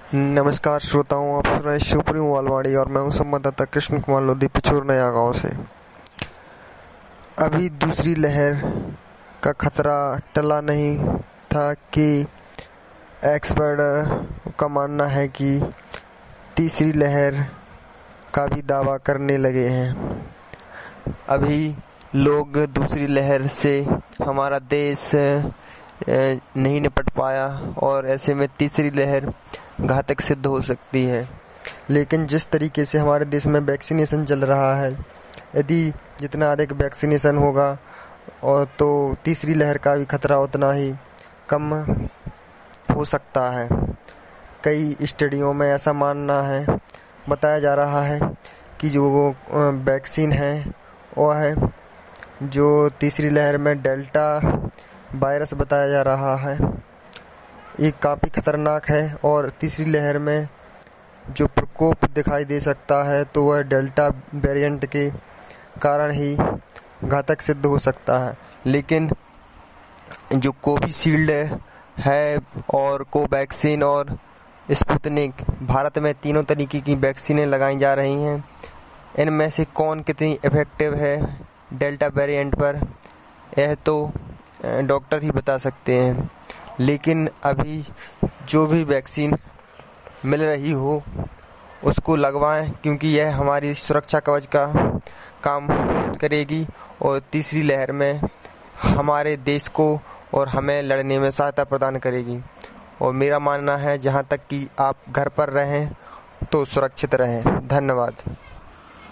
नमस्कार श्रोताओं, आप सुन रहे हैं शिवपुरी वालवाड़ी और मैं हूं संवाददाता कृष्ण कुमार लोधी पिछोर नया गांव से। अभी दूसरी लहर का खतरा टला नहीं था कि एक्सपर्ट का मानना है कि तीसरी लहर का भी दावा करने लगे हैं। अभी लोग दूसरी लहर से हमारा देश नहीं निपट पाया और ऐसे में तीसरी लहर घातक सिद्ध हो सकती है। लेकिन जिस तरीके से हमारे देश में वैक्सीनेशन चल रहा है, यदि जितना अधिक वैक्सीनेशन होगा और तो तीसरी लहर का भी खतरा उतना ही कम हो सकता है। कई स्टडियों में ऐसा मानना है, बताया जा रहा है कि जो वैक्सीन है वो है जो तीसरी लहर में डेल्टा वायरस बताया जा रहा है, ये काफ़ी खतरनाक है और तीसरी लहर में जो प्रकोप दिखाई दे सकता है तो वह डेल्टा वेरिएंट के कारण ही घातक सिद्ध हो सकता है। लेकिन जो कोविशील्ड है और कोवैक्सीन और स्पुतनिक, भारत में तीनों तरीके की वैक्सीनें लगाई जा रही हैं। इनमें से कौन कितनी इफेक्टिव है डेल्टा वेरिएंट पर, यह तो डॉक्टर ही बता सकते हैं। लेकिन अभी जो भी वैक्सीन मिल रही हो उसको लगवाएं, क्योंकि यह हमारी सुरक्षा कवच का काम करेगी और तीसरी लहर में हमारे देश को और हमें लड़ने में सहायता प्रदान करेगी। और मेरा मानना है जहां तक कि आप घर पर रहें तो सुरक्षित रहें। धन्यवाद।